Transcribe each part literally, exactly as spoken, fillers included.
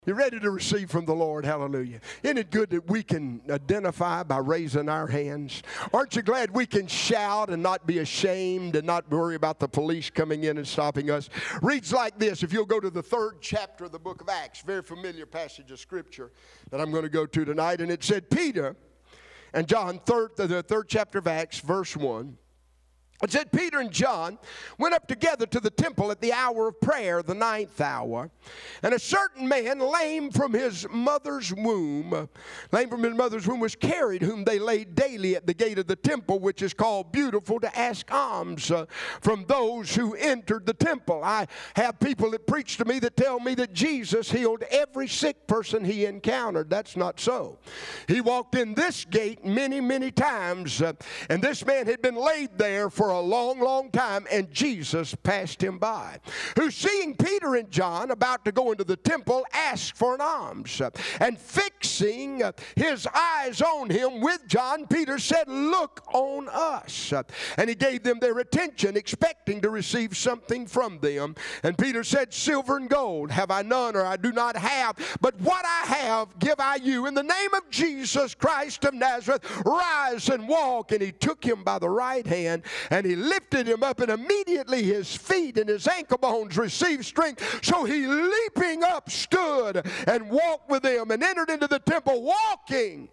You ready to receive from the Lord? Hallelujah. Isn't it good that we can identify by raising our hands? Aren't you glad we can shout and not be ashamed and not worry about the police coming in and stopping us? Reads like this. If you'll go to the third chapter of the book of Acts, very familiar passage of Scripture that I'm going to go to tonight. And it said, Peter and John, third, the third chapter of Acts, verse one. It said, Peter and John went up together to the temple at the hour of prayer, the ninth hour. And a certain man, lame from his mother's womb, lame from his mother's womb, was carried, whom they laid daily at the gate of the temple, which is called Beautiful, to ask alms uh, from those who entered the temple. I have people that preach to me that tell me that Jesus healed every sick person he encountered. That's not so. He walked in this gate many, many times, uh, and this man had been laid there for a long, long time, and Jesus passed him by, who, seeing Peter and John about to go into the temple, asked for an alms. And fixing his eyes on him with John, Peter said, "Look on us." And he gave them their attention, expecting to receive something from them. And Peter said, "Silver and gold have I none, or I do not have, but what I have give I you. In the name of Jesus Christ of Nazareth, rise and walk." And he took him by the right hand, and he lifted him up, and immediately his feet and his ankle bones received strength. So he, leaping up, stood and walked with them, and entered into the temple walking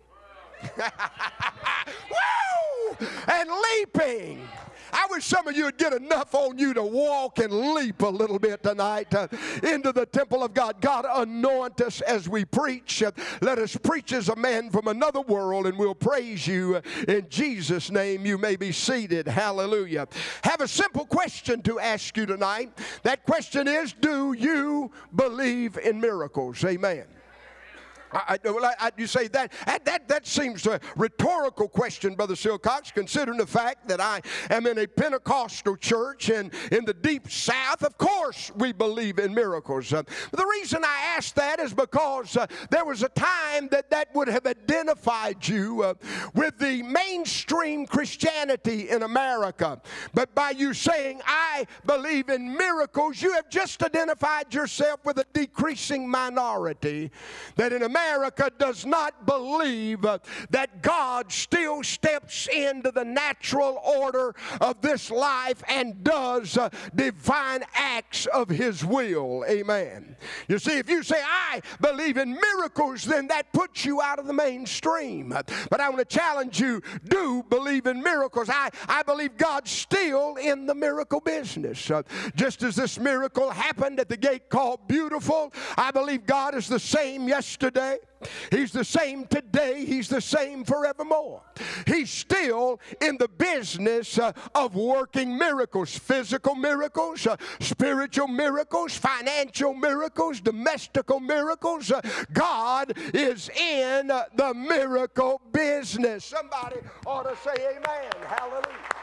Woo! And leaping. I wish some of you would get enough on you to walk and leap a little bit tonight uh, into the temple of God. God, anoint us as we preach. Uh, let us preach as a man from another world, and we'll praise you uh, in Jesus' name. You may be seated. Hallelujah. Have a simple question to ask you tonight. That question is, do you believe in miracles? Amen. I, I, I, you say that, that, that, that seems a rhetorical question, Brother Silcox, considering the fact that I am in a Pentecostal church and in the deep South. Of course we believe in miracles. Uh, the reason I ask that is because uh, there was a time that that would have identified you uh, with the mainstream Christianity in America. But by you saying, I believe in miracles, you have just identified yourself with a decreasing minority that in America America does not believe uh, that God still steps into the natural order of this life and does uh, divine acts of His will. Amen. You see, if you say, I believe in miracles, then that puts you out of the mainstream. But I want to challenge you, do believe in miracles. I, I believe God's still in the miracle business. Uh, just as this miracle happened at the gate called Beautiful, I believe God is the same yesterday. He's the same today. He's the same forevermore. He's still in the business uh, of working miracles, physical miracles, uh, spiritual miracles, financial miracles, domestical miracles. Uh, God is in uh, the miracle business. Somebody ought to say amen. Hallelujah.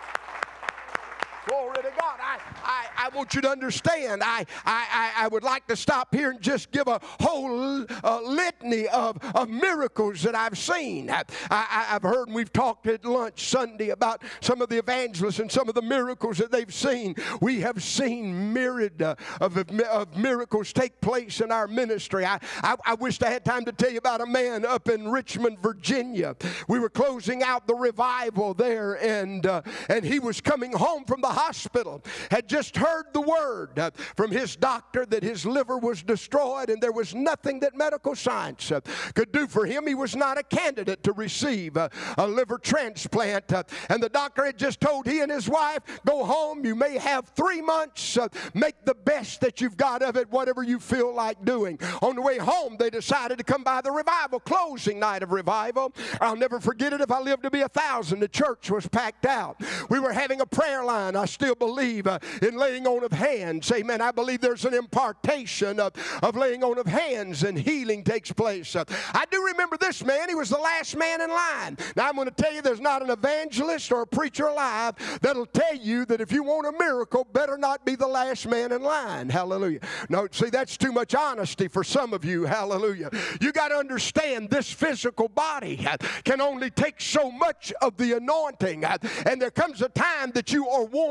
Glory to God. I, I, I want you to understand, I, I, I would like to stop here and just give a whole uh, litany of, of miracles that I've seen. I, I, I've heard, and we've talked at lunch Sunday about some of the evangelists and some of the miracles that they've seen. We have seen myriad uh, of, of miracles take place in our ministry. I, I, I wished I had time to tell you about a man up in Richmond, Virginia. We were closing out the revival there, and, uh, and he was coming home from the hospital, had just heard the word uh, from his doctor that his liver was destroyed and there was nothing that medical science uh, could do for him. He was not a candidate to receive uh, a liver transplant, uh, and the doctor had just told he and his wife, go home, you may have three months, uh, make the best that you've got of it, whatever you feel like doing. On the way home, they decided to come by the revival, closing night of revival. I'll never forget it. If I lived to be a thousand, the church was packed out. We were having a prayer line. I still believe uh, in laying on of hands. Amen. I believe there's an impartation of, of laying on of hands and healing takes place. Uh, I do remember this man. He was the last man in line. Now I'm going to tell you, there's not an evangelist or a preacher alive that'll tell you that if you want a miracle, better not be the last man in line. Hallelujah. No, see, that's too much honesty for some of you. Hallelujah. You got to understand, this physical body uh, can only take so much of the anointing. Uh, and there comes a time that you are worn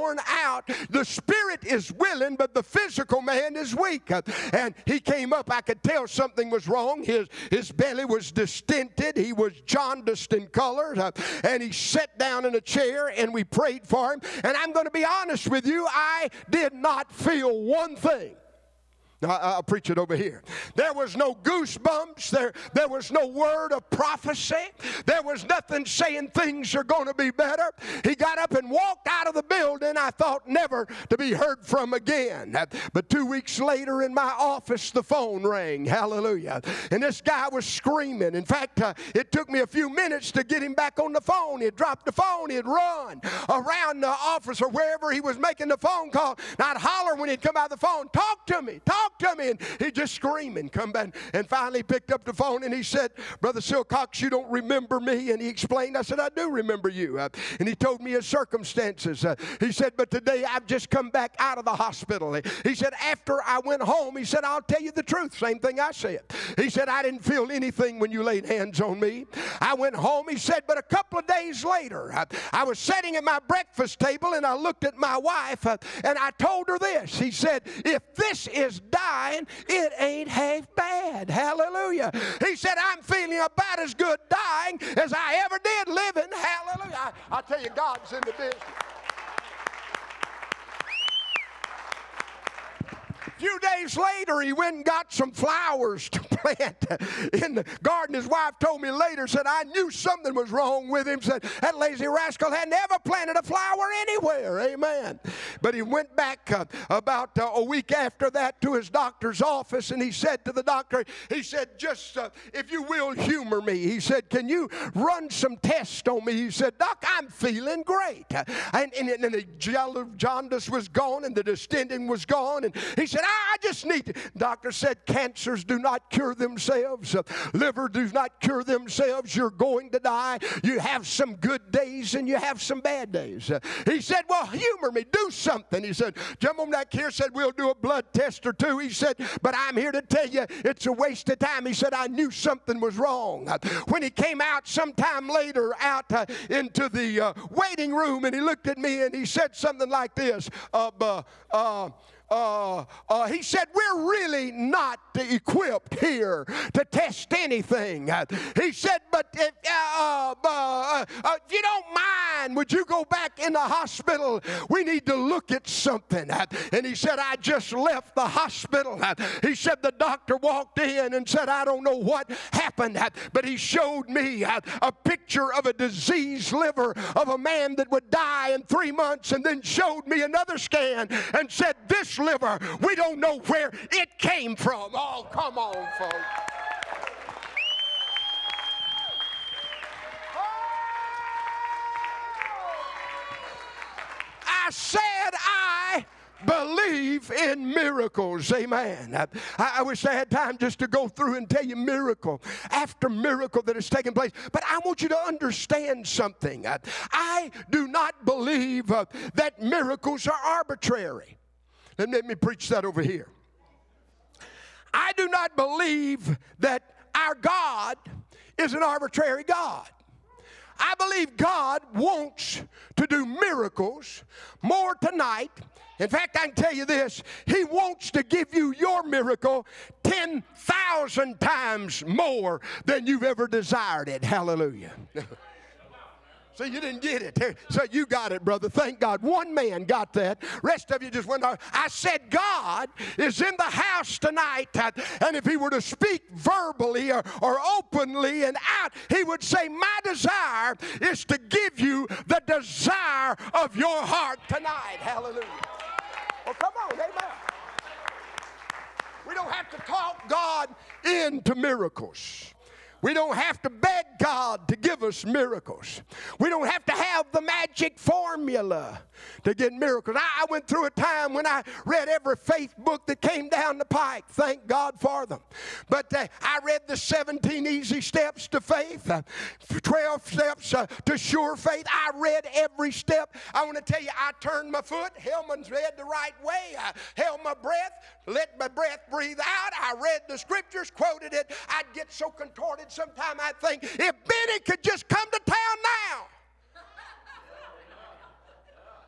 worn out. The spirit is willing, but the physical man is weak. And he came up. I could tell something was wrong. His, his belly was distended. He was jaundiced in color. Uh, and he sat down in a chair, and we prayed for him. And I'm going to be honest with you, I did not feel one thing. I'll preach it over here. There was no goosebumps. There, there was no word of prophecy. There was nothing saying things are going to be better. He got up and walked out of the building. I thought never to be heard from again. But two weeks later in my office, the phone rang. Hallelujah. And this guy was screaming. In fact, uh, it took me a few minutes to get him back on the phone. He had dropped the phone. He had run around the office or wherever he was making the phone call. And I'd holler when he'd come out of the phone, talk to me, talk to me. And he'd just scream and come back. And finally picked up the phone and he said, Brother Silcox, you don't remember me? And he explained. I said, I do remember you. Uh, and he told me his circumstances. Uh, he said, but today I've just come back out of the hospital. He said, after I went home, he said, I'll tell you the truth. Same thing I said. He said, I didn't feel anything when you laid hands on me. I went home, he said, but a couple of days later, I, I was sitting at my breakfast table and I looked at my wife uh, and I told her this. He said, if this is dying, it ain't half bad. Hallelujah. He said, I'm feeling about as good dying as I ever did living. Hallelujah. I, I tell you, God's in the business. A few days later, he went and got some flowers to plant in the garden. His wife told me later, said, I knew something was wrong with him. Said, that lazy rascal had never planted a flower anywhere. Amen. But he went back uh, about uh, a week after that to his doctor's office, and he said to the doctor, he said, just, uh, if you will, humor me. He said, can you run some tests on me? He said, Doc, I'm feeling great. And, and, and the jaundice was gone, and the distending was gone, and he said, I just need to. Doctor said cancers do not cure themselves. Uh, liver does not cure themselves. You're going to die. You have some good days and you have some bad days. Uh, he said, well, humor me. Do something. He said, gentleman back here said, we'll do a blood test or two. He said, but I'm here to tell you it's a waste of time. He said, I knew something was wrong. Uh, when he came out sometime later out uh, into the uh, waiting room and he looked at me and he said something like this, uh, uh, uh Uh, uh, he said, we're really not equipped here to test anything. Uh, he said, but if, uh, uh, uh, if you don't mind, would you go back in the hospital? We need to look at something. Uh, and he said, I just left the hospital. Uh, he said, the doctor walked in and said, I don't know what happened, uh, but he showed me uh, a picture of a diseased liver of a man that would die in three months and then showed me another scan and said, this liver, we don't know where it came from. Oh, come on, folks. I said I believe in miracles. Amen. I, I wish I had time just to go through and tell you miracle after miracle that has taken place. But I want you to understand something. I, I do not believe uh, that miracles are arbitrary. And let me preach that over here. I do not believe that our God is an arbitrary God. I believe God wants to do miracles more tonight. In fact, I can tell you this. He wants to give you your miracle ten thousand times more than you've ever desired it. Hallelujah. So you didn't get it. So you got it, brother. Thank God. One man got that. Rest of you just went on. I said God is in the house tonight. And if he were to speak verbally or, or openly and out, he would say, my desire is to give you the desire of your heart tonight. Hallelujah. Well, come on. Amen. We don't have to talk God into miracles. We don't have to beg God to give us miracles. We don't have to have the magic formula to get miracles. I, I went through a time when I read every faith book that came down the pike. Thank God for them. But uh, I read the seventeen easy steps to faith, uh, twelve steps uh, to sure faith. I read every step. I want to tell you, I turned my foot, held my head the right way, I held my breath, let my breath breathe out. I read the scriptures, quoted it. I'd get so contorted sometime I'd think, if Benny could just come to town now.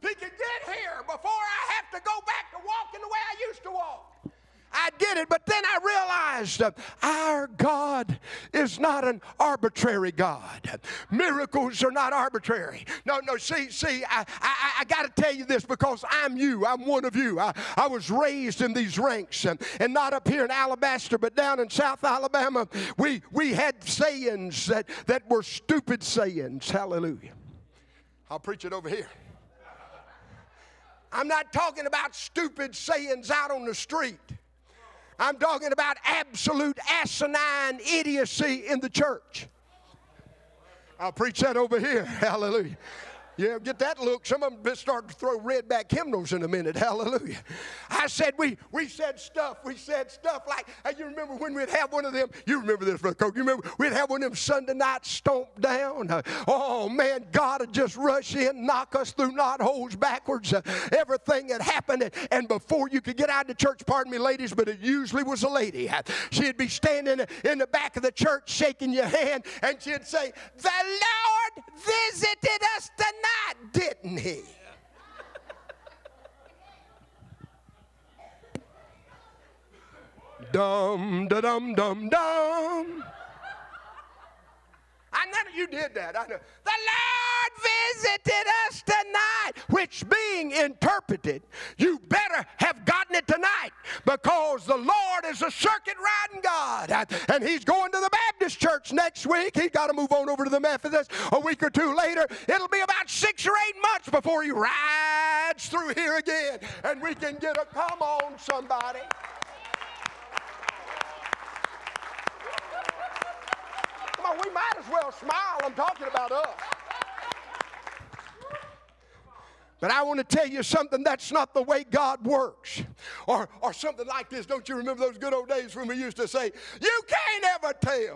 he could get here before I have to go back to walking the way I used to walk. I get it, but then I realized uh, our God is not an arbitrary God. Miracles are not arbitrary. No, no, see, see, I, I, I got to tell you this because I'm you. I'm one of you. I, I was raised in these ranks, and, and not up here in Alabaster, but down in South Alabama, we, we had sayings that, that were stupid sayings. Hallelujah. I'll preach it over here. I'm not talking about stupid sayings out on the street. I'm talking about absolute asinine idiocy in the church. I'll preach that over here. Hallelujah. Yeah, get that look. Some of them start to throw redback hymnals in a minute. Hallelujah. I said we we said stuff. We said stuff like, hey, you remember when we'd have one of them? You remember this, Brother Coke. You remember we'd have one of them Sunday night stomp down? Uh, oh, man, God would just rush in, knock us through knot holes backwards. Uh, everything had happened. And, and before you could get out of the church, pardon me, ladies, but it usually was a lady. Uh, she'd be standing in the back of the church shaking your hand, and she'd say, the Lord visited us tonight. Not, didn't he? Dum da dum dum dum. I know you did that. I know. The Lord visited us tonight, which being interpreted, you better have gotten it tonight because the Lord is a circuit riding God. And he's going to the Baptist church next week. He's got to move on over to the Methodist a week or two later. It'll be about six or eight months before he rides through here again. And we can get a come on, somebody. Come on, we might as well smile. I'm talking about us. But I want to tell you something, that's not the way God works. Or, or something like this. Don't you remember those good old days when we used to say, you can't ever tell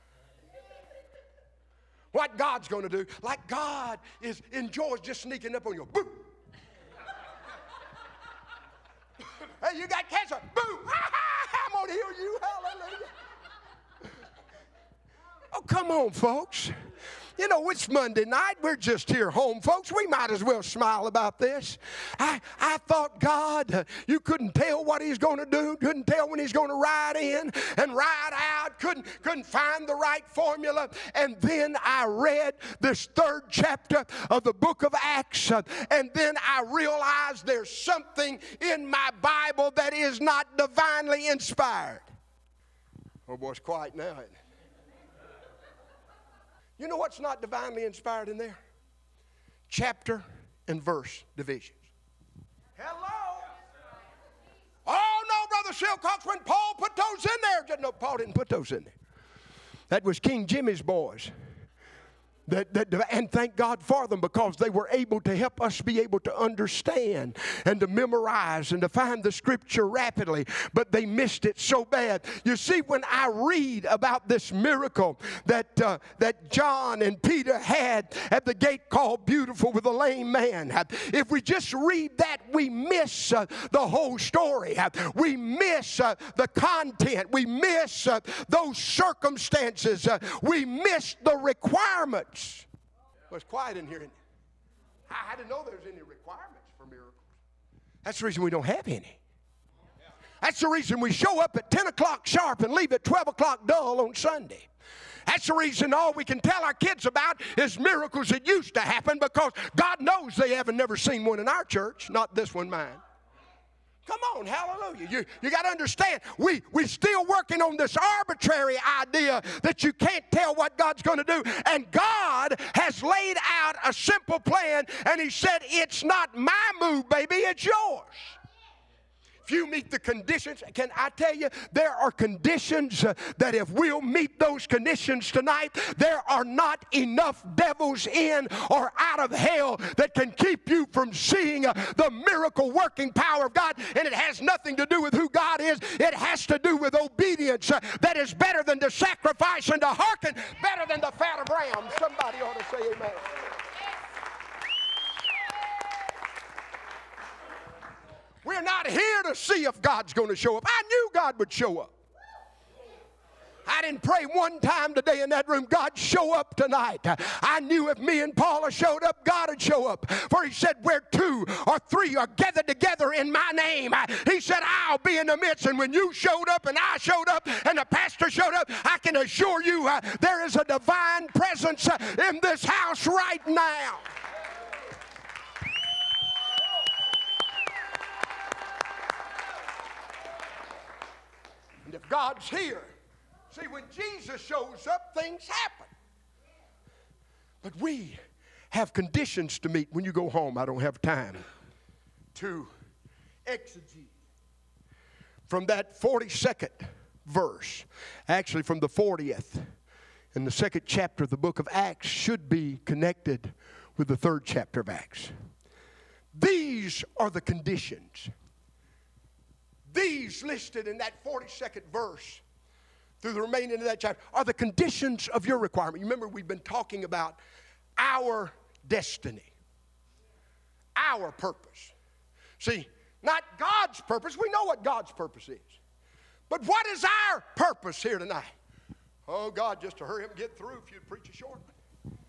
what God's going to do. Like God is enjoys just sneaking up on you. Boom. Hey, you got cancer. Boom. I'm going to heal you. Hallelujah. Oh, come on, folks. You know, it's Monday night. We're just here home, folks. We might as well smile about this. I, I thought, God, uh, you couldn't tell what he's going to do. Couldn't tell when he's going to ride in and ride out. Couldn't, couldn't find the right formula. And then I read this third chapter of the book of Acts. Uh, and then I realized there's something in my Bible that is not divinely inspired. Oh, boy, it's quiet now, isn't it? You know what's not divinely inspired in there? Chapter and verse divisions. Hello? Oh, no, Brother Silcox, when Paul put those in there. No, Paul didn't put those in there. That was King Jimmy's boys. That, that, and thank God for them because they were able to help us be able to understand and to memorize and to find the scripture rapidly, but they missed it so bad. You see, when I read about this miracle that, uh, that John and Peter had at the gate called Beautiful with a lame man, if we just read that, we miss uh, the whole story. We miss uh, the content. We miss uh, those circumstances. Uh, we miss the requirements. Well, it's quiet in here, isn't it? I didn't know there was any requirements for miracles. That's the reason we don't have any. That's the reason we show up at ten o'clock sharp and leave at twelve o'clock dull on Sunday. That's the reason all we can tell our kids about is miracles that used to happen because God knows they haven't never seen one in our church, not this one, mine. Come on, hallelujah. You, you got to understand, we, we're still working on this arbitrary idea that you can't tell what God's going to do. And God has laid out a simple plan, and he said, it's not my move, baby, it's yours. If you meet the conditions, can I tell you, there are conditions uh, that if we'll meet those conditions tonight, there are not enough devils in or out of hell that can keep you from seeing uh, the miracle working power of God. And it has nothing to do with who God is. It has to do with obedience uh, that is better than the sacrifice, and to hearken better than the fat of rams. Somebody ought to say amen. We're not here to see if God's going to show up. I knew God would show up. I didn't pray one time today in that room, God, show up tonight. I knew if me and Paula showed up, God would show up. For he said, where two or three are gathered together in my name, he said, I'll be in the midst. And when you showed up and I showed up and the pastor showed up, I can assure you uh, there is a divine presence uh, in this house right now. And if God's here, see, when Jesus shows up, things happen. But we have conditions to meet. When you go home, I don't have time to exegete from that forty-second verse, actually from the fortieth, in the second chapter of the book of Acts should be connected with the third chapter of Acts. These are the conditions. These listed in that forty-second verse through the remaining of that chapter are the conditions of your requirement. You remember we've been talking about our destiny, our purpose. See, not God's purpose. We know what God's purpose is. But what is our purpose here tonight? Oh, God, just to hurry up and get through if you'd preach a short one.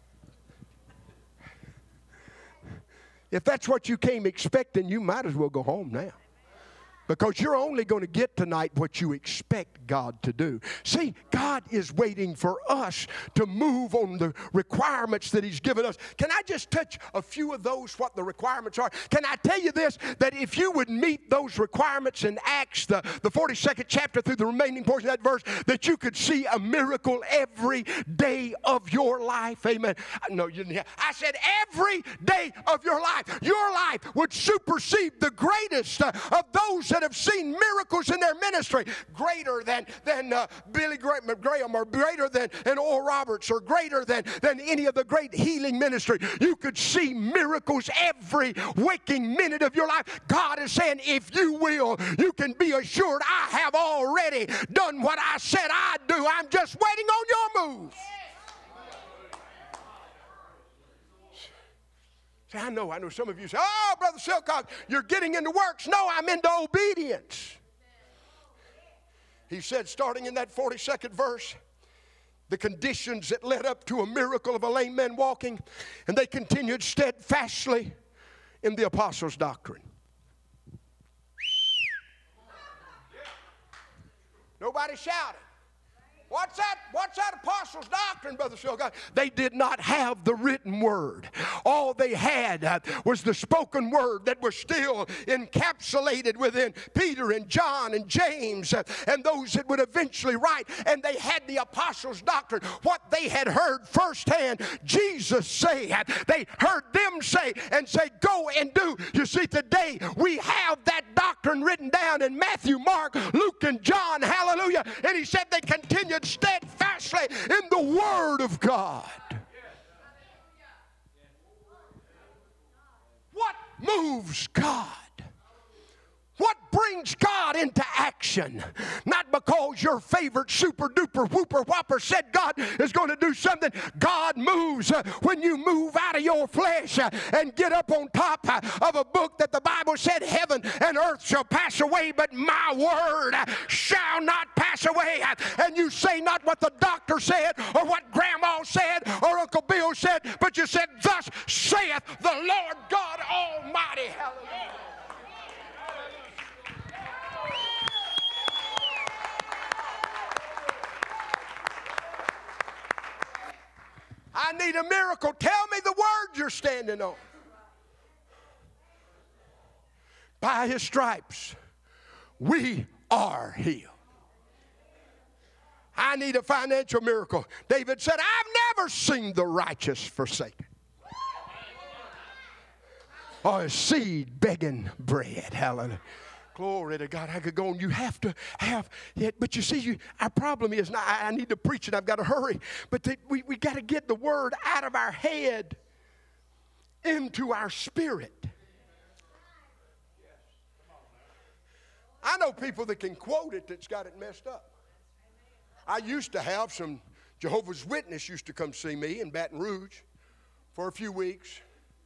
If that's what you came expecting, you might as well go home now. Because you're only going to get tonight what you expect God to do. See, God is waiting for us to move on the requirements that He's given us. Can I just touch a few of those, what the requirements are? Can I tell you this, that if you would meet those requirements in Acts, the, the forty-second chapter through the remaining portion of that verse, that you could see a miracle every day of your life. Amen. No, you didn't hear. I said every day of your life. Your life would supersede the greatest uh, of those that have seen miracles in their ministry, greater than, than uh, Billy Graham, or greater than, than Oral Roberts, or greater than, than any of the great healing ministry. You could see miracles every waking minute of your life. God is saying, if you will, you can be assured I have already done what I said I'd do. I'm just waiting on your move. See, I know, I know some of you say, oh, Brother Silcock, you're getting into works. No, I'm into obedience. He said, starting in that forty-second verse, the conditions that led up to a miracle of a lame man walking, and they continued steadfastly in the apostles' doctrine. Nobody shouted. What's that? What's that apostles' doctrine, Brother Silcock? They did not have the written word. All they had uh, was the spoken word that was still encapsulated within Peter and John and James uh, and those that would eventually write. And they had the apostles' doctrine, what they had heard firsthand Jesus say. They heard them say and say, go and do. You see, today we have that doctrine written down in Matthew, Mark, Luke, and John. Hallelujah. And he said they continued steadfastly in the Word of God. What moves God? What brings God into action? Not because your favorite super duper whooper whopper said God is going to do something. God moves uh, when you move out of your flesh uh, and get up on top uh, of a book that the Bible said heaven and earth shall pass away, but my word uh, shall not pass away. Uh, and you say not what the doctor said or what grandma said or Uncle Bill said, but you said, thus saith the Lord God Almighty. Hallelujah. I need a miracle. Tell me the word you're standing on. By His stripes, we are healed. I need a financial miracle. David said, I've never seen the righteous forsaken, or a seed begging bread. Hallelujah. Glory to God. I could go on. You have to have it. But you see, you, our problem is, now I, I need to preach it. I've got to hurry. But the, we, we got to get the word out of our head into our spirit. I know people that can quote it that's got it messed up. I used to have some Jehovah's Witnesses used to come see me in Baton Rouge for a few weeks.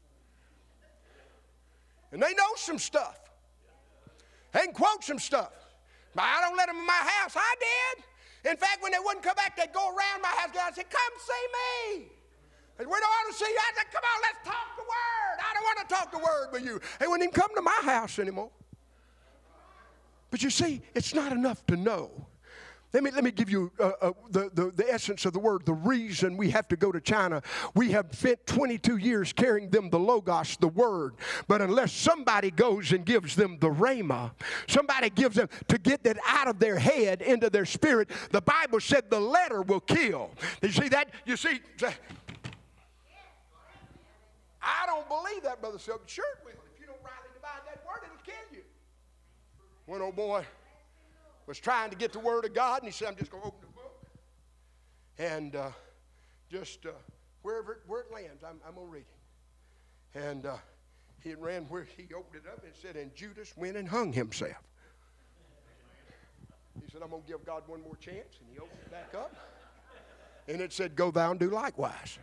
And they know some stuff. They can quote some stuff. But I don't let them in my house. I did. In fact, when they wouldn't come back, they'd go around my house. I'd say, come see me. And we don't want to see you. I'd say, come on, let's talk the word. I don't want to talk the word with you. They wouldn't even come to my house anymore. But you see, it's not enough to know. Let me, let me give you uh, uh, the, the, the essence of the word. The reason we have to go to China, we have spent twenty-two years carrying them the Logos, the word. But unless somebody goes and gives them the Rhema, somebody gives them to get that out of their head into their spirit, the Bible said the letter will kill. You see that? You see, I don't believe that, Brother Silk. Sure it will. If you don't rightly divide that word, it'll kill you. One old boy was trying to get the word of God, and he said, I'm just going to open the book. And uh, just uh, wherever it, where it lands, I'm, I'm going to read it. And uh, he ran where he opened it up, and it said, and Judas went and hung himself. He said, I'm going to give God one more chance. And he opened it back up. And it said, go thou and do likewise.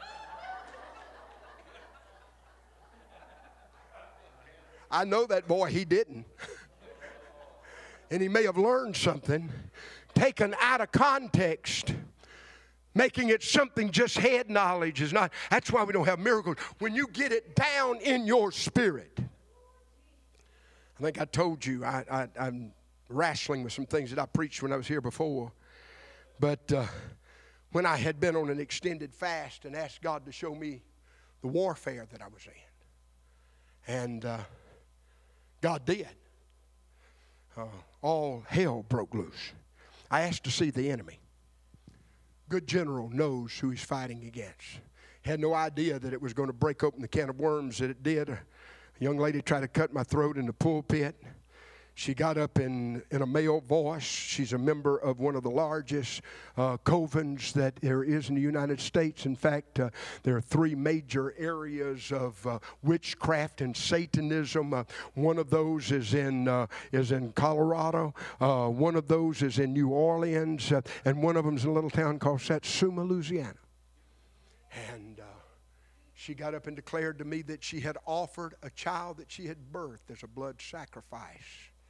I know that boy, he didn't. And he may have learned something, taken out of context, making it something just head knowledge is not. That's why we don't have miracles. When you get it down in your spirit. I think I told you I, I, I'm wrestling with some things that I preached when I was here before. But uh, when I had been on an extended fast and asked God to show me the warfare that I was in. And uh, God did. Uh, all hell broke loose. I asked to see the enemy. Good general knows who he's fighting against. Had no idea that it was going to break open the can of worms that it did. A young lady tried to cut my throat in the pulpit. She got up in, in a male voice. She's a member of one of the largest uh, covens that there is in the United States. In fact, uh, there are three major areas of uh, witchcraft and Satanism. Uh, one of those is in uh, is in Colorado. Uh, one of those is in New Orleans, uh, and one of them is in a little town called Satsuma, Louisiana. And uh, she got up and declared to me that she had offered a child that she had birthed as a blood sacrifice.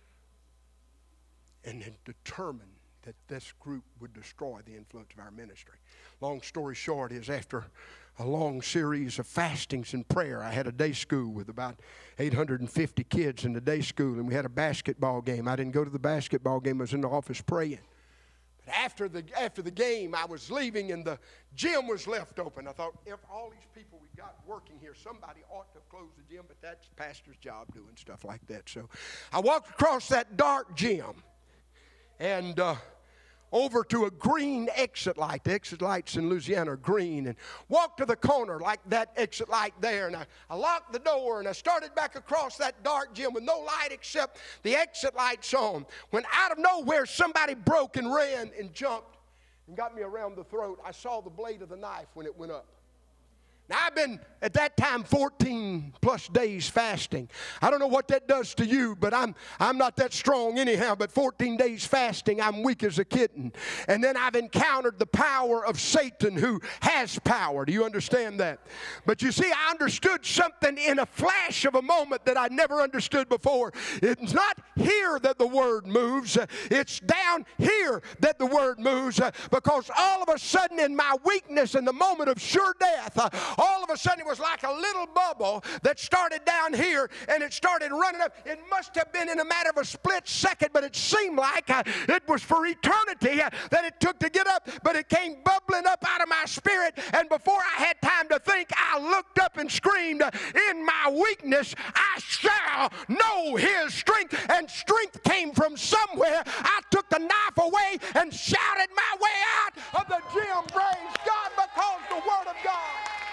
And had determined that this group would destroy the influence of our ministry. Long story short is after a long series of fastings and prayer, I had a day school with about eight hundred fifty kids in the day school, and we had a basketball game. I didn't go to the basketball game. I was in the office praying. But after the, after the game, I was leaving, and the gym was left open. I thought, if all these people we got working here, somebody ought to close the gym, but that's the pastor's job doing stuff like that. So I walked across that dark gym, and uh, over to a green exit light. The exit lights in Louisiana are green. And walked to the corner like that exit light there. And I, I locked the door, and I started back across that dark gym with no light except the exit lights on. When out of nowhere, somebody broke and ran and jumped and got me around the throat. I saw the blade of the knife when it went up. Now, I've been, at that time, fourteen plus days fasting. I don't know what that does to you, but I'm I'm not that strong anyhow. But fourteen days fasting, I'm weak as a kitten. And then I've encountered the power of Satan, who has power. Do you understand that? But you see, I understood something in a flash of a moment that I never understood before. It's not here that the word moves. It's down here that the word moves. Because all of a sudden, in my weakness, in the moment of sure death, all of a sudden, it was like a little bubble that started down here, and it started running up. It must have been in a matter of a split second, but it seemed like uh, it was for eternity uh, that it took to get up. But it came bubbling up out of my spirit, and before I had time to think, I looked up and screamed, in my weakness, I shall know his strength. And strength came from somewhere. I took the knife away and shouted my way out of the gym. Praise God, because the word of God.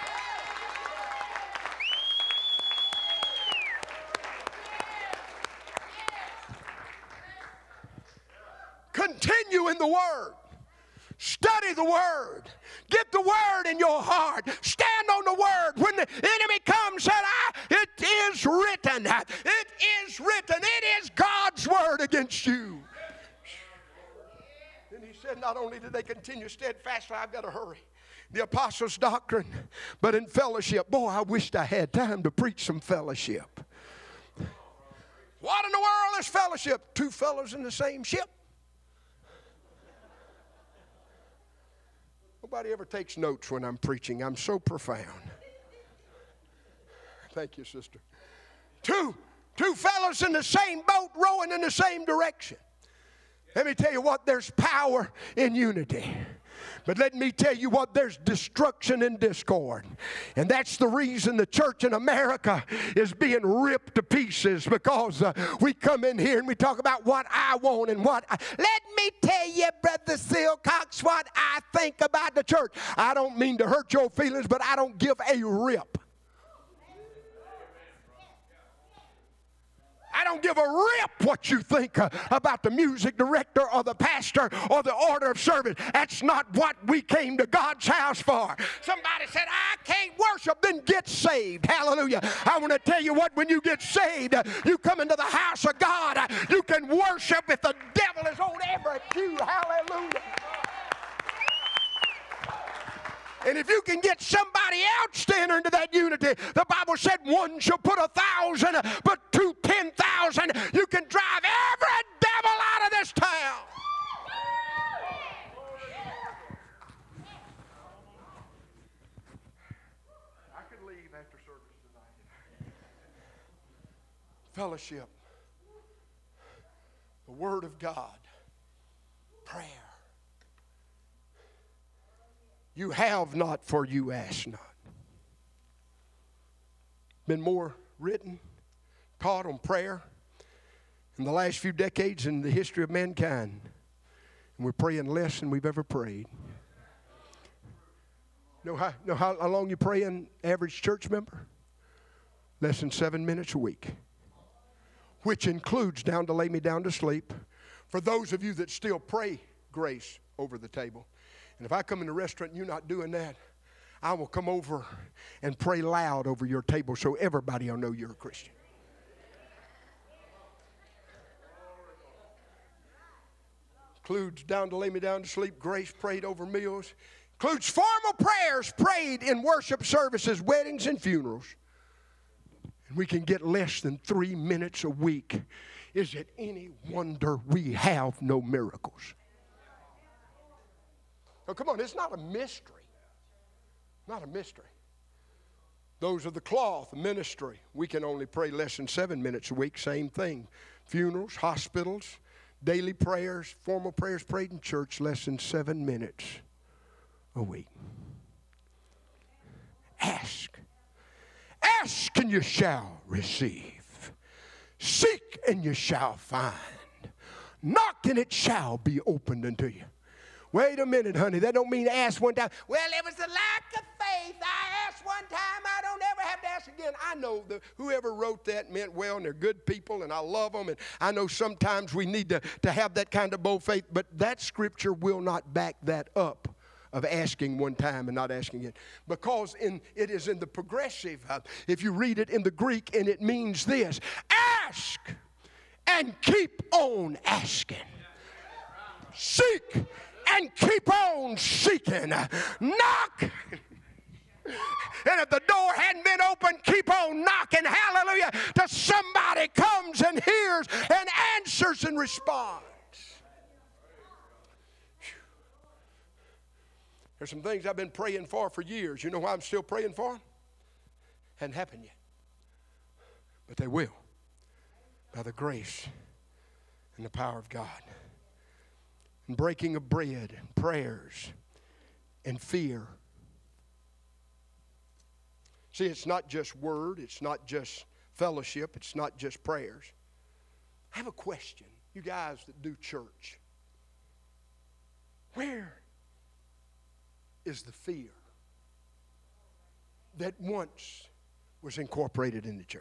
Continue in the Word. Study the Word. Get the Word in your heart. Stand on the Word. When the enemy comes, said, I, it is written. It is written. It is God's Word against you. Then he said, not only did they continue steadfastly, I've got to hurry. The apostles' doctrine, but in fellowship. Boy, I wished I had time to preach some fellowship. What in the world is fellowship? Two fellows in the same ship. Nobody ever takes notes when I'm preaching. I'm so profound. Thank you, sister. Two, two fellows in the same boat rowing in the same direction. Let me tell you what, there's power in unity. But let me tell you what, there's destruction in discord. And that's the reason the church in America is being ripped to pieces, because uh, we come in here and we talk about what I want and what I... Let me tell you, Brother Silcox, what I think about the church. I don't mean to hurt your feelings, but I don't give a rip. I don't give a rip what you think uh, about the music director or the pastor or the order of service. That's not what we came to God's house for. Somebody said, I can't worship, then get saved. Hallelujah. I want to tell you what, when you get saved, uh, you come into the house of God. Uh, you can worship if the devil is on every pew. Hallelujah. And if you can get somebody else to enter into that unity, the Bible said one shall put a thousand, but two ten thousand. You can drive every devil out of this town. I could leave after service tonight. Fellowship, the Word of God, prayer. You have not, for you ask not. Been more written, taught on prayer in the last few decades in the history of mankind. And we're praying less than we've ever prayed. Know how, know how, how long you pray an average church member? Less than seven minutes a week. Which includes down to lay me down to sleep. For those of you that still pray grace over the table. And if I come in the restaurant and you're not doing that, I will come over and pray loud over your table so everybody will know you're a Christian. Includes down to lay me down to sleep, grace prayed over meals. Includes formal prayers prayed in worship services, weddings, and funerals. And we can get less than three minutes a week. Is it any wonder we have no miracles? Oh, come on, it's not a mystery. Not a mystery. Those of the cloth ministry, we can only pray less than seven minutes a week, same thing. Funerals, hospitals, daily prayers, formal prayers prayed in church, less than seven minutes a week. Ask. Ask and you shall receive. Seek and you shall find. Knock and it shall be opened unto you. Wait a minute, honey. That don't mean ask one time. Well, it was the lack of faith. I asked one time. I don't ever have to ask again. I know that whoever wrote that meant well, and they're good people, and I love them. And I know sometimes we need to, to have that kind of bold faith, but that scripture will not back that up of asking one time and not asking again. Because in, it is in the progressive. Uh, if you read it in the Greek, and it means this. Ask and keep on asking. Seek and keep on seeking. Knock. And if the door hadn't been opened, keep on knocking. Hallelujah. Till somebody comes and hears and answers and responds. There's some things I've been praying for for years. You know why I'm still praying for them? Hadn't happened yet. But they will. By the grace and the power of God. And breaking of bread, and prayers, and fear. See, it's not just word, it's not just fellowship, it's not just prayers. I have a question, you guys that do church. Where is the fear that once was incorporated in the church?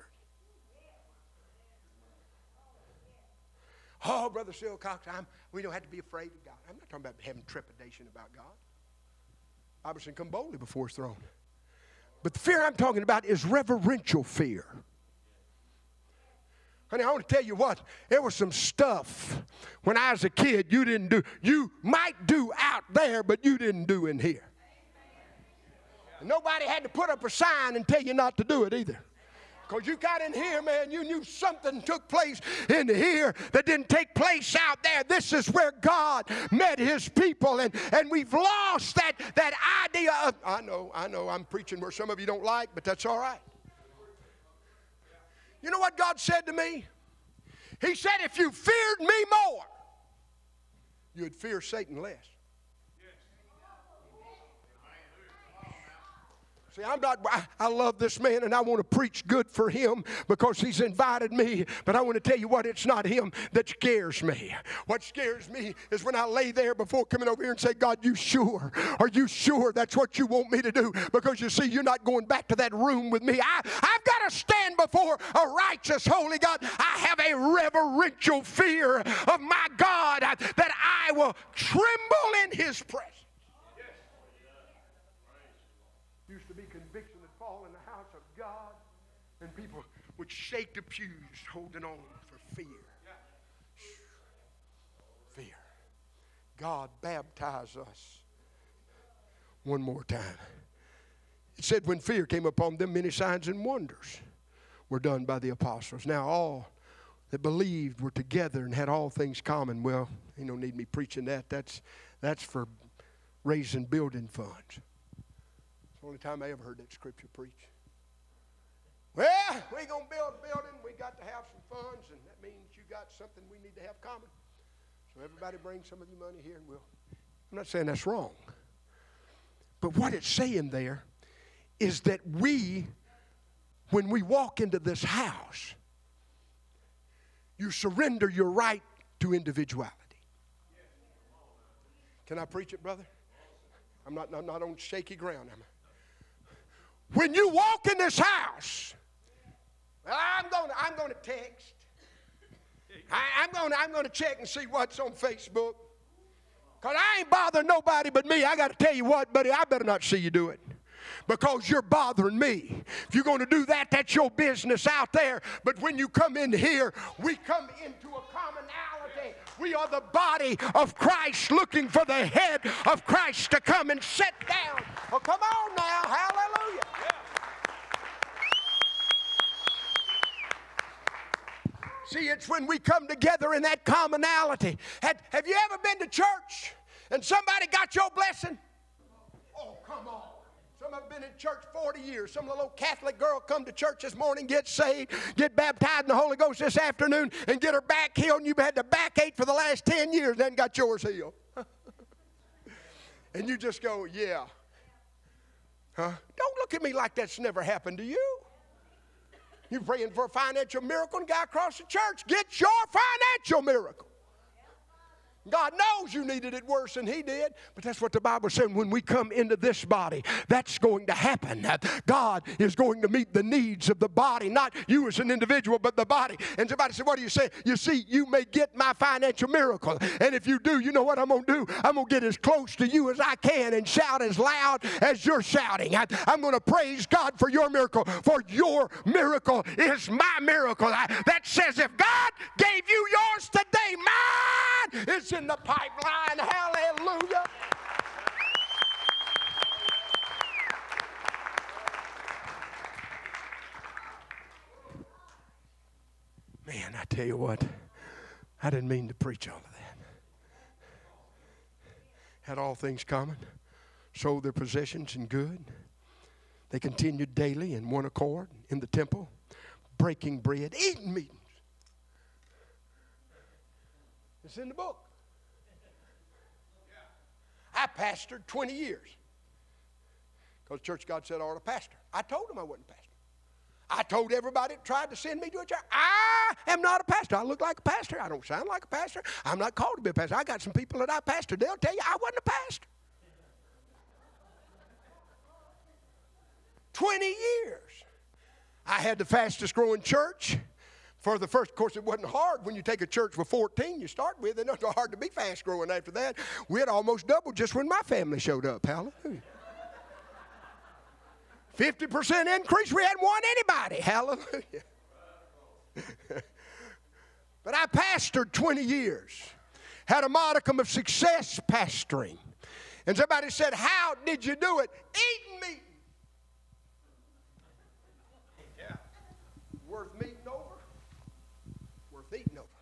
Oh, Brother Silcox, I'm, we don't have to be afraid of God. I'm not talking about having trepidation about God. I was saying, come boldly before his throne. But the fear I'm talking about is reverential fear. Honey, I want to tell you what, there was some stuff when I was a kid you didn't do. You might do out there, but you didn't do in here. And nobody had to put up a sign and tell you not to do it either. Because you got in here, man, you knew something took place in here that didn't take place out there. This is where God met his people, and, and we've lost that, that idea of, I know, I know, I'm preaching where some of you don't like, but that's all right. You know what God said to me? He said, if you feared me more, you'd fear Satan less. See, I'm not, I, I love this man and I want to preach good for him because he's invited me. But I want to tell you what, it's not him that scares me. What scares me is when I lay there before coming over here and say, God, you sure? Are you sure that's what you want me to do? Because you see, you're not going back to that room with me. I, I've got to stand before a righteous, holy God. I have a reverential fear of my God that I will tremble in his presence. Used to be conviction would fall in the house of God, and people would shake the pews holding on for fear. Fear. God baptize us one more time. It said when fear came upon them, many signs and wonders were done by the apostles. Now all that believed were together and had all things common. Well, you don't need me preaching that. That's, that's for raising building funds. Only time I ever heard that scripture preached. Well, we're going to build a building. We got to have some funds, and that means you got something we need to have common. So everybody bring some of your money here, and we'll. I'm not saying that's wrong. But what it's saying there is that we, when we walk into this house, you surrender your right to individuality. Can I preach it, brother? I'm not, I'm not on shaky ground, am I? When you walk in this house, well, I'm going to I'm going to text. I, I'm going to I'm going to check and see what's on Facebook. Because I ain't bothering nobody but me. I got to tell you what, buddy, I better not see you do it. Because you're bothering me. If you're going to do that, that's your business out there. But when you come in here, we come into a commonality. We are the body of Christ looking for the head of Christ to come and sit down. Oh, come on now. Hallelujah. See, it's when we come together in that commonality. Have, have you ever been to church and somebody got your blessing? Oh, come on. Some have been in church forty years. Some little Catholic girl come to church this morning, get saved, get baptized in the Holy Ghost this afternoon, and get her back healed, and you've had the backache for the last ten years, then got yours healed. And you just go, yeah. Huh? Don't look at me like that's never happened to you. You're praying for a financial miracle, and a guy across the church gets your financial miracle. God knows you needed it worse than he did, but that's what the Bible said. When we come into this body, that's going to happen. God is going to meet the needs of the body, not you as an individual, but the body. And somebody said, what do you say? You see, you may get my financial miracle, and if you do, you know what I'm going to do? I'm going to get as close to you as I can and shout as loud as you're shouting. I, I'm going to praise God for your miracle, for your miracle is my miracle. I, that says if God gave you yours today, mine is in the pipeline. Hallelujah. Man, I tell you what, I didn't mean to preach all of that. Had all things common, sold their possessions and good. They continued daily in one accord in the temple, breaking bread, eating meetings. It's in the book. I pastored twenty years. Because Church God said I ought to pastor. I told them I wasn't a pastor. I told everybody that tried to send me to a church, I am not a pastor. I look like a pastor. I don't sound like a pastor. I'm not called to be a pastor. I got some people that I pastored. They'll tell you I wasn't a pastor. twenty years. I had the fastest growing church. For the first, of course, it wasn't hard when you take a church with fourteen you start with. It's not hard to be fast growing after that. We had almost doubled just when my family showed up. Hallelujah. fifty percent increase. We hadn't won anybody. Hallelujah. But I pastored twenty years. Had a modicum of success pastoring. And somebody said, how did you do it? Eating meat. worth meeting over, worth eating over.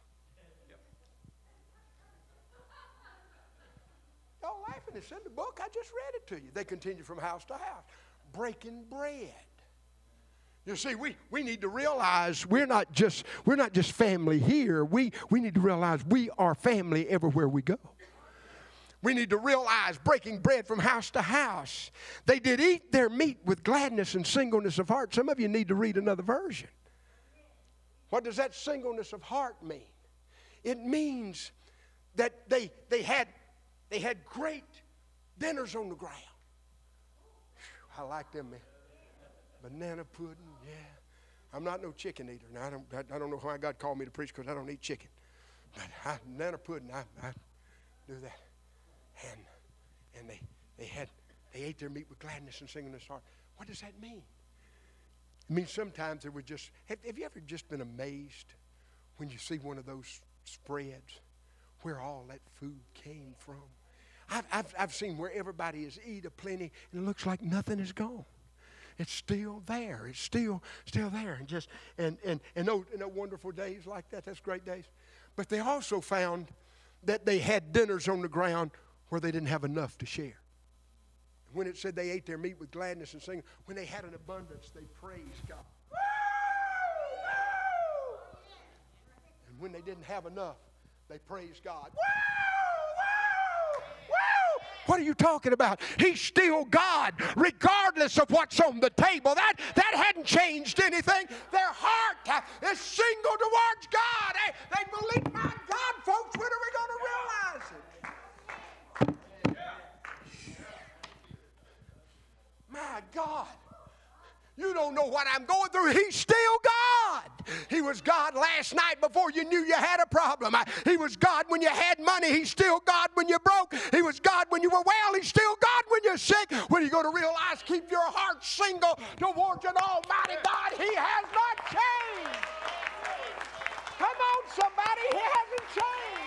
Y'all laughing? It's in the book. I just read it to you. They continued from house to house, breaking bread. You see, we, we need to realize we're not just we're not just family here. We we need to realize we are family everywhere we go. We need to realize breaking bread from house to house. They did eat their meat with gladness and singleness of heart. Some of you need to read another version. What does that singleness of heart mean? It means that they they had they had great dinners on the ground. Whew, I like them, man. Banana pudding, yeah. I'm not no chicken eater. Now, I don't, I, I don't know why God called me to preach because I don't eat chicken. But I, banana pudding, I, I do that. And and they they had they ate their meat with gladness and singleness of heart. What does that mean? It means sometimes they were just. Have, have you ever just been amazed when you see one of those spreads where all that food came from? I've I've, I've seen where everybody has eaten plenty and it looks like nothing is gone. It's still there. It's still still there. And just and and and no, no wonderful days like that. That's great days. But they also found that they had dinners on the ground where they didn't have enough to share. When it said they ate their meat with gladness and singing, when they had an abundance, they praised God. And when they didn't have enough, they praised God. What are you talking about? He's still God, regardless of what's on the table. That, that hadn't changed anything. Their heart is single towards God. They, they believe, my God, folks, when are we going to realize it? My God. You don't know what I'm going through. He's still God. He was God last night before you knew you had a problem. He was God when you had money. He's still God when you're broke. He was God when you were well. He's still God when you're sick. When are you going to realize, keep your heart single towards an almighty God? He has not changed. Come on, somebody. He hasn't changed.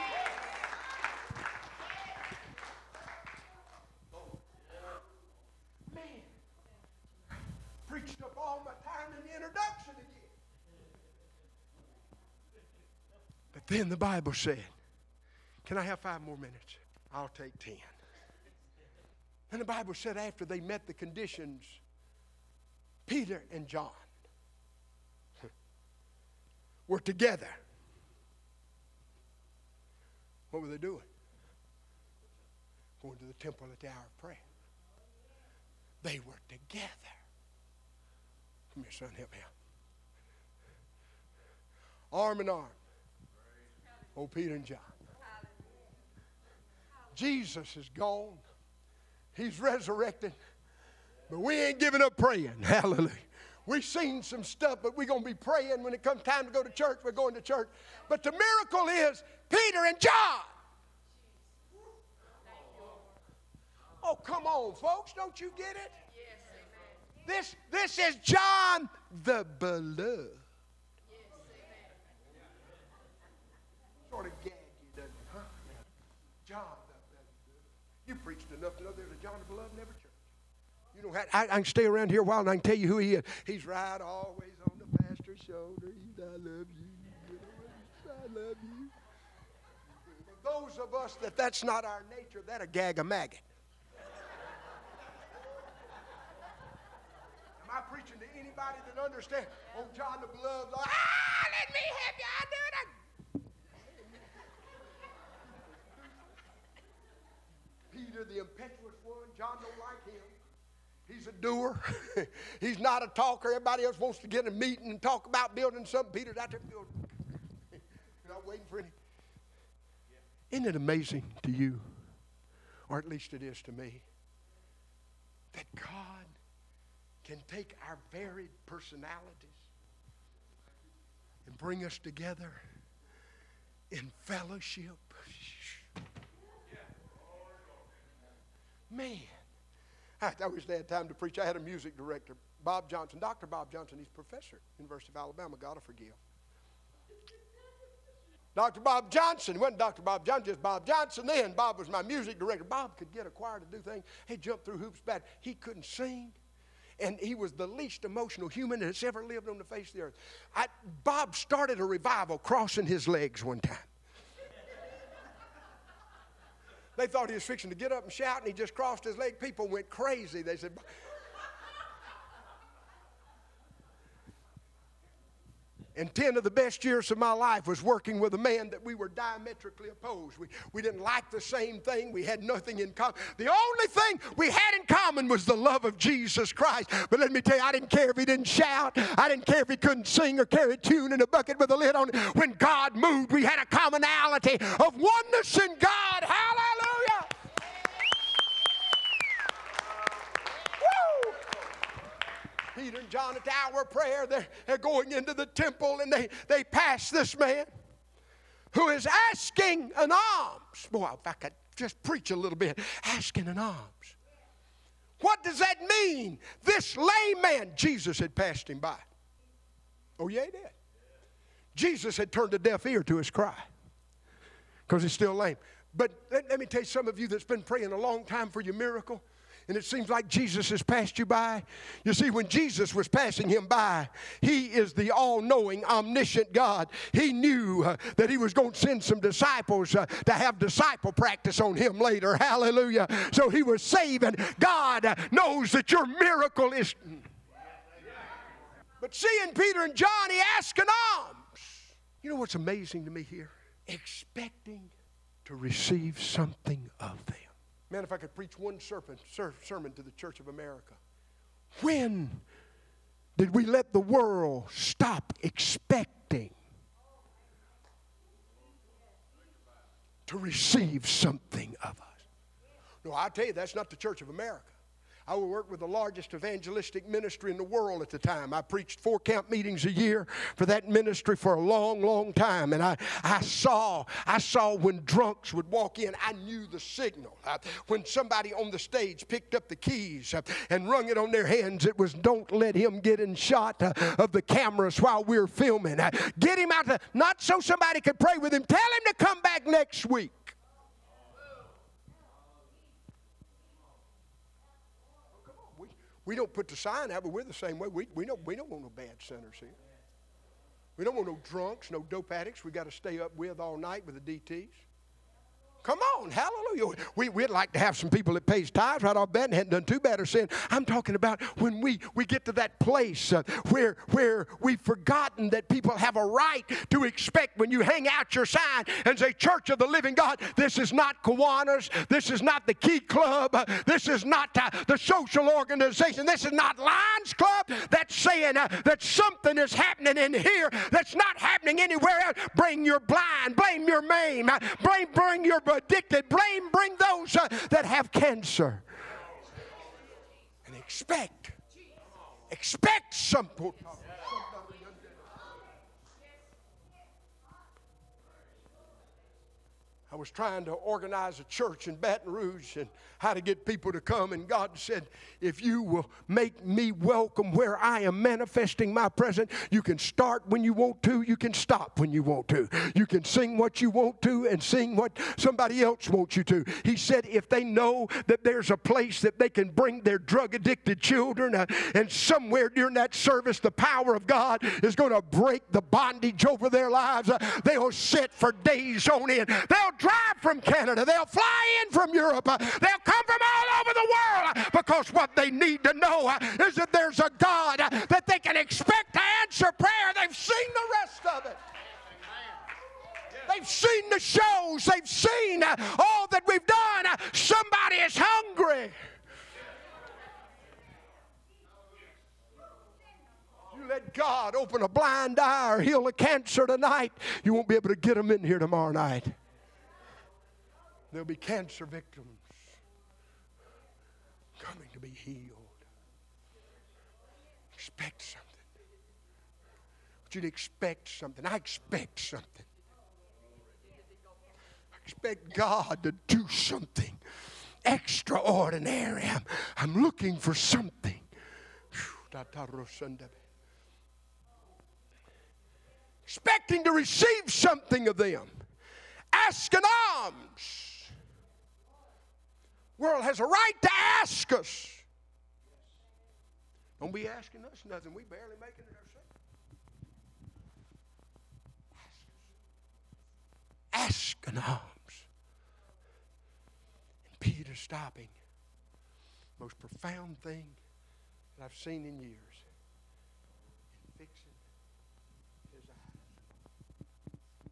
Preached up all my time in the introduction again. But then the Bible said, can I have five more minutes? I'll take ten. And the Bible said after they met the conditions, Peter and John were together. What were they doing? Going to the temple at the hour of prayer. They were together. Come here, son, help me out. Arm in arm. Oh, Peter and John. Jesus is gone. He's resurrected. But we ain't giving up praying. Hallelujah. We've seen some stuff, but we're going to be praying when it comes time to go to church. We're going to church. But the miracle is Peter and John. Oh, come on, folks. Don't you get it? This, this is John the Beloved. Yes, sort of gag you, doesn't it, huh? John the Beloved. You preached enough to know there's a John the Beloved in every church. You know, I, I can stay around here a while and I can tell you who he is. He's right always on the pastor's shoulder. He's, I love you. I love you. For those of us that that's not our nature, that a gag a maggot. Am I preaching to anybody that understands? Oh, John the Beloved, like, ah, let me help you. I do it. Peter, the impetuous one, John don't like him. He's a doer. He's not a talker. Everybody else wants to get in a meeting and talk about building something. Peter's out there building. You're not waiting for any. Isn't it amazing to you, or at least it is to me, that God can take our varied personalities and bring us together in fellowship. Man, I, I wish they had time to preach. I had a music director, Bob Johnson, Doctor Bob Johnson. He's a professor at the University of Alabama. God will forgive. Doctor Bob Johnson, he wasn't Doctor Bob Johnson, just Bob Johnson then. Bob was my music director. Bob could get a choir to do things. He jumped through hoops bad. He couldn't sing. and he was the least emotional human that's ever lived on the face of the earth. I, Bob started a revival crossing his legs one time. They thought he was fixing to get up and shout, and he just crossed his leg. People went crazy. They said, and ten of the best years of my life was working with a man that we were diametrically opposed. We, we didn't like the same thing. We had nothing in common. The only thing we had in common was the love of Jesus Christ. But let me tell you, I didn't care if he didn't shout. I didn't care if he couldn't sing or carry a tune in a bucket with a lid on it. When God moved, we had a commonality of oneness in God. Hallelujah! Woo! Peter and John at the hour of prayer, they're, they're going into the temple, and they, they pass this man who is asking an alms. Boy, if I could just preach a little bit, asking an alms. What does that mean? This lame man, Jesus had passed him by. Oh, yeah, he did. Jesus had turned a deaf ear to his cry because he's still lame. But let, let me tell you, some of you that's been praying a long time for your miracle, and it seems like Jesus has passed you by. You see, when Jesus was passing him by, he is the all-knowing, omniscient God. He knew uh, that he was going to send some disciples uh, to have disciple practice on him later. Hallelujah. So he was saving. God uh, knows that your miracle is... But seeing Peter and John, he asked an alms. You know what's amazing to me here? Expecting to receive something of them. Man, if I could preach one sermon, sermon to the Church of America. When did we let the world stop expecting to receive something of us? No, I tell you, that's not the Church of America. I worked with the largest evangelistic ministry in the world at the time. I preached four camp meetings a year for that ministry for a long, long time. And I, I saw, I saw when drunks would walk in, I knew the signal. Uh, when somebody on the stage picked up the keys uh, and rung it on their hands, it was, don't let him get in shot uh, of the cameras while we're filming. Uh, get him out, to, not so somebody could pray with him. Tell him to come back next week. We don't put the sign out, but we're the same way. We, we, don't, we don't want no bad sinners here. We don't want no drunks, no dope addicts we got to stay up with all night with the D Ts. Come on, hallelujah. We, we'd like to have some people that pays tithes right off bat and hadn't done too bad or sin. I'm talking about when we, we get to that place uh, where, where we've forgotten that people have a right to expect when you hang out your sign and say, Church of the Living God, this is not Kiwanis, this is not the Key Club, uh, this is not uh, the social organization, this is not Lions Club. That's saying uh, that something is happening in here that's not happening anywhere else. Bring your blind, blame your maimed, uh, bring, bring your addicted, blame, bring those uh, that have cancer. And expect, expect something. I was trying to organize a church in Baton Rouge and how to get people to come, and God said, if you will make me welcome where I am manifesting my presence, you can start when you want to, you can stop when you want to. You can sing what you want to and sing what somebody else wants you to. He said if they know that there's a place that they can bring their drug-addicted children uh, and somewhere during that service the power of God is going to break the bondage over their lives, uh, they'll sit for days on end. They'll drive from Canada. They'll fly in from Europe. Uh, they'll come from all over the world uh, because what they need to know uh, is that there's a God uh, that they can expect to answer prayer. They've seen the rest of it. They've seen the shows. They've seen uh, all that we've done. Uh, somebody is hungry. You let God open a blind eye or heal a cancer tonight, you won't be able to get them in here tomorrow night. There'll be cancer victims coming to be healed. Expect something. I want you to expect something. I expect something. I expect God to do something extraordinary. I'm, I'm looking for something. Expecting to receive something of them. Ask an alms. World has a right to ask us. Don't be asking us nothing. We barely making it ourselves. Ask an alms. And Peter stopping. Most profound thing that I've seen in years. And fixing his eyes.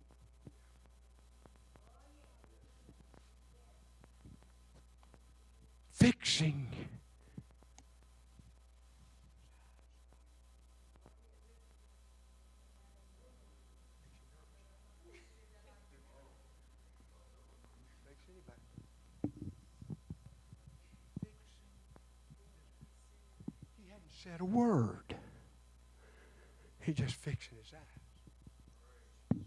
Fixing said a word. He just fixing his eyes.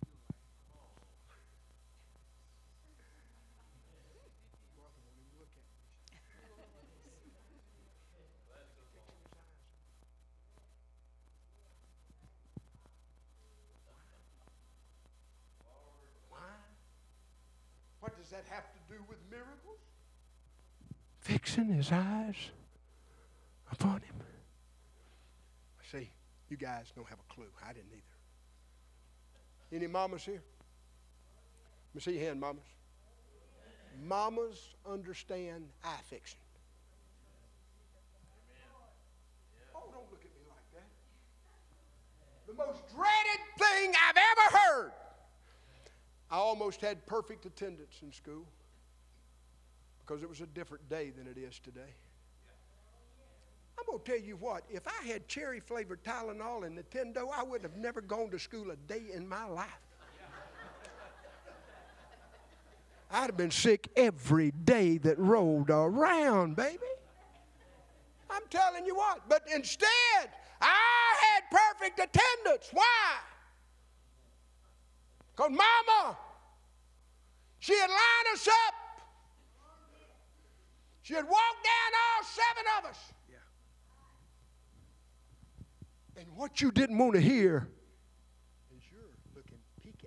Why? What does that have to do with miracles? Fixing his eyes upon him. See, you guys don't have a clue. I didn't either. Any mamas here? Let me see your hand, mamas. Mamas understand eye fixing. Oh, don't look at me like that. The most dreaded thing I've ever heard. I almost had perfect attendance in school because it was a different day than it is today. I'm going to tell you what, if I had cherry-flavored Tylenol and Nintendo, I would have never gone to school a day in my life. I'd have been sick every day that rolled around, baby. I'm telling you what. But instead, I had perfect attendance. Why? Because Mama, she had lined us up. She had walked down all seven of us. And what you didn't want to hear is you're looking peaked.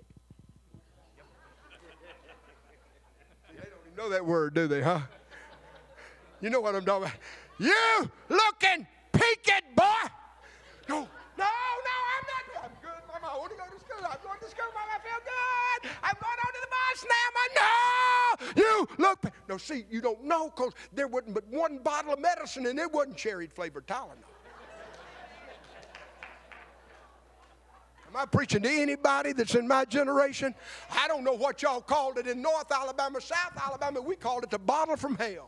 They don't even know that word, do they, huh? You know what I'm talking about. You looking peaked, boy. No, no, no, I'm not. I'm good, Mama. I want to go to school. I'm going to school, Mama. I feel good. I'm going on to the bus now, Mama. No, you look. Pe- no, see, you don't know because there wasn't but one bottle of medicine and it wasn't cherry-flavored Tylenol. Am I preaching to anybody that's in my generation? I don't know what y'all called it in North Alabama, South Alabama. We called it the bottle from hell.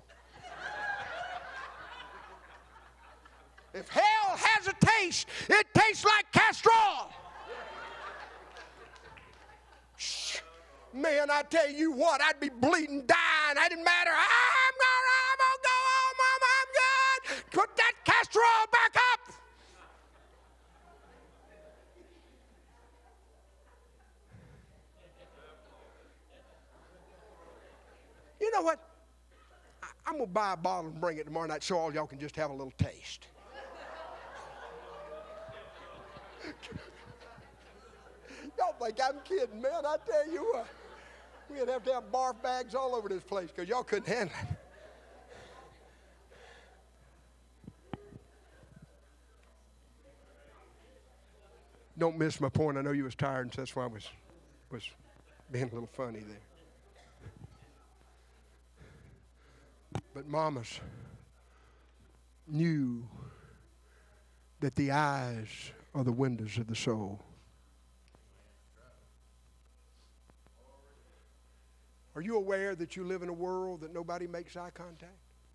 If hell has a taste, it tastes like Castrol. Man, I tell you what, I'd be bleeding, dying. I didn't matter. I'm gonna, I'm gonna go home, Mama. I'm good. Put that Castrol back up. You know what? I, I'm going to buy a bottle and bring it tomorrow night so all y'all can just have a little taste. Y'all think I'm kidding, man. I tell you what. We'd have to have barf bags all over this place because y'all couldn't handle it. Don't miss my point. I know you was tired, and so that's why I was, was being a little funny there. But mamas knew that the eyes are the windows of the soul. Are you aware that you live in a world that nobody makes eye contact?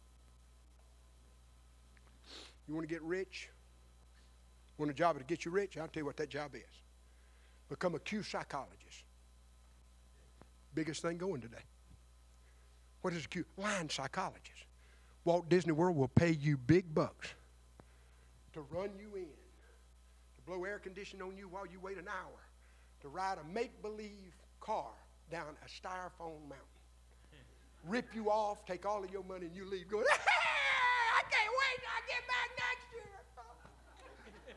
You want to get rich? Want a job to get you rich? I'll tell you what that job is. Become a Q psychologist. Biggest thing going today. What is a Q? Line psychologist. Walt Disney World will pay you big bucks to run you in, to blow air conditioning on you while you wait an hour, to ride a make-believe car down a styrofoam mountain, rip you off, take all of your money, and you leave going, hey, I can't wait till I get back next year.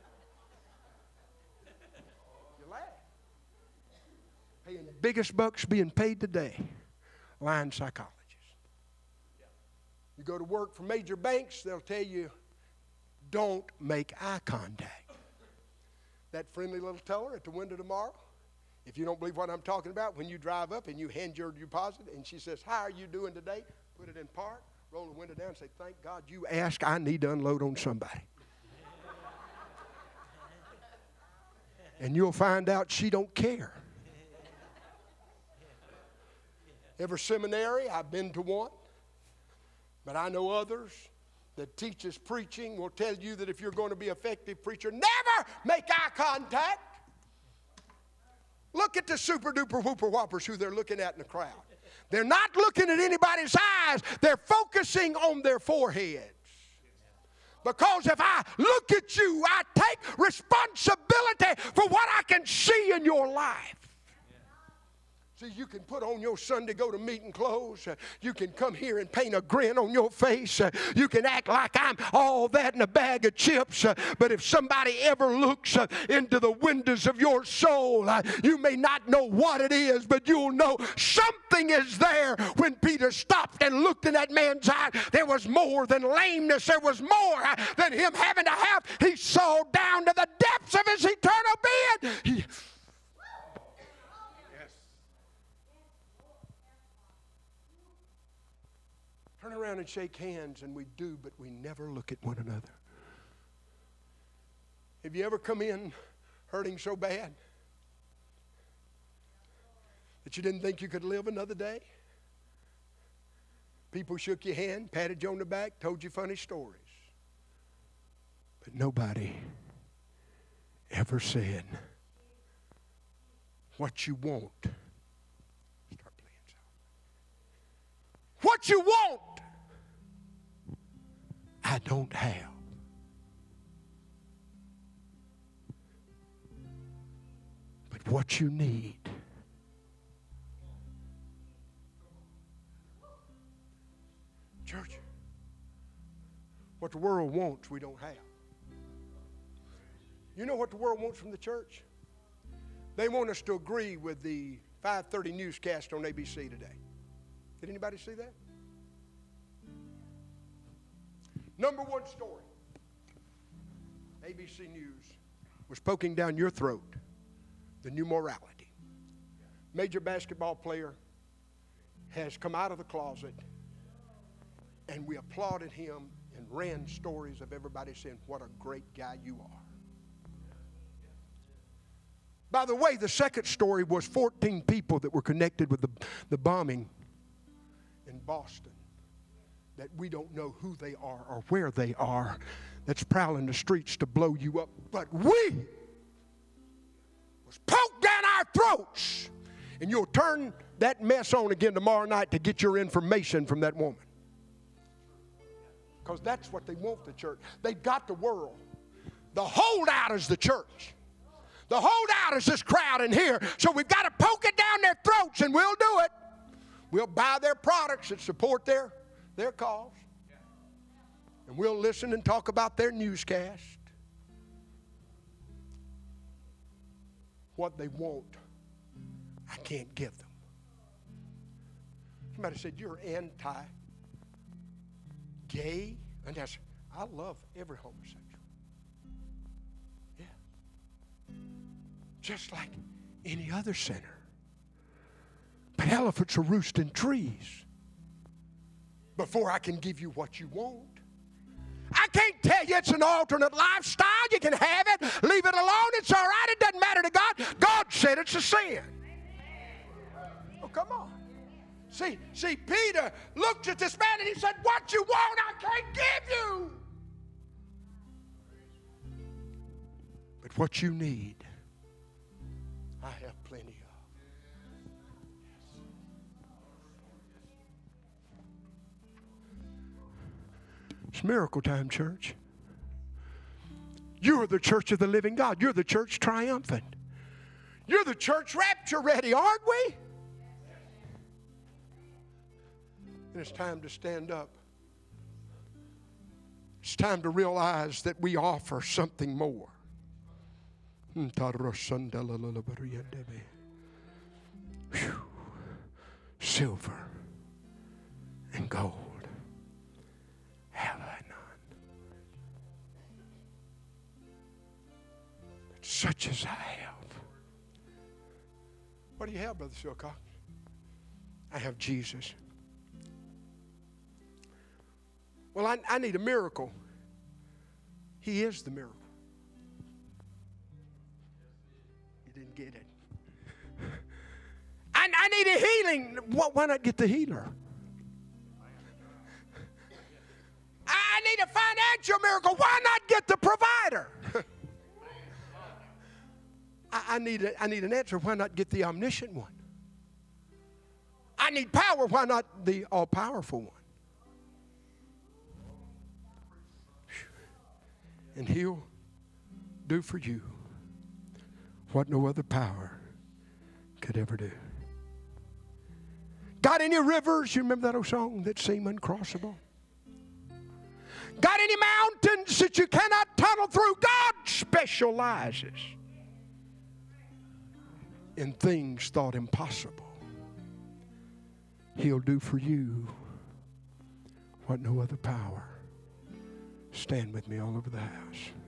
You laugh. Paying the biggest bucks being paid today. Line psychologists. You go to work for major banks, they'll tell you don't make eye contact. That friendly little teller at the window tomorrow, if you don't believe what I'm talking about, when you drive up and you hand your deposit and she says, how are you doing today? Put it in park, roll the window down and say, thank God you asked. I need to unload on somebody. And you'll find out she don't care. Every seminary, I've been to one, but I know others that teaches preaching will tell you that if you're going to be an effective preacher, never make eye contact. Look at the super duper whooper whoppers who they're looking at in the crowd. They're not looking at anybody's eyes. They're focusing on their foreheads. Because if I look at you, I take responsibility for what I can see in your life. See, you can put on your Sunday go-to meeting clothes. Uh, you can come here and paint a grin on your face. Uh, you can act like I'm all that in a bag of chips. Uh, but if somebody ever looks uh, into the windows of your soul, uh, you may not know what it is, but you'll know something is there. When Peter stopped and looked in that man's eye, there was more than lameness. There was more uh, than him having to have. He saw down to the depths of his eternal being. He, Turn around and shake hands, and we do, but we never look at one another. Have you ever come in hurting so bad that you didn't think you could live another day? People shook your hand, patted you on the back, told you funny stories. But nobody ever said, what you want. Start playing something. What you want, I don't have. But what you need, church, what the world wants, we don't have. You know what the world wants from the church? They want us to agree with the five thirty newscast on A B C today. Did anybody see that? Number one story. A B C News was poking down your throat the new morality. Major basketball player has come out of the closet, and we applauded him and ran stories of everybody saying, what a great guy you are. By the way, the second story was fourteen people that were connected with the, the bombing in Boston, that we don't know who they are or where they are, that's prowling the streets to blow you up. But we was poked down our throats. And you'll turn that mess on again tomorrow night to get your information from that woman. Because that's what they want, the church. They've got the world. The holdout is the church. The holdout is this crowd in here. So we've got to poke it down their throats, and we'll do it. We'll buy their products that support their their cause. And we'll listen and talk about their newscast. What they want, I can't give them. Somebody said, you're anti-gay? And I said, I love every homosexual. Yeah. Just like any other sinner. But elephants are roosting trees before I can give you what you want. I can't tell you it's an alternate lifestyle. You can have it. Leave it alone. It's all right. It doesn't matter to God. God said it's a sin. Oh, come on. See, see, Peter looked at this man and he said, what you want, I can't give you. But what you need, I have plenty of. It's miracle time, church. You're the church of the living God. You're the church triumphant. You're the church rapture ready, aren't we? And it's time to stand up. It's time to realize that we offer something more. Whew. Silver and gold have I none. such as I have. What do you have, Brother Silcox? I have Jesus. Well, I, I need a miracle. He is the miracle. You didn't get it. I, I need a healing. Why not get the healer? I need a financial miracle. Why not get the provider? I, I, need a, I need an answer. Why not get the omniscient one? I need power. Why not the all-powerful one? And He'll do for you what no other power could ever do. Got any rivers? You remember that old song that seem uncrossable? Got any mountains that you cannot tunnel through? God specializes in things thought impossible. He'll do for you what no other power. Stand with me all over the house.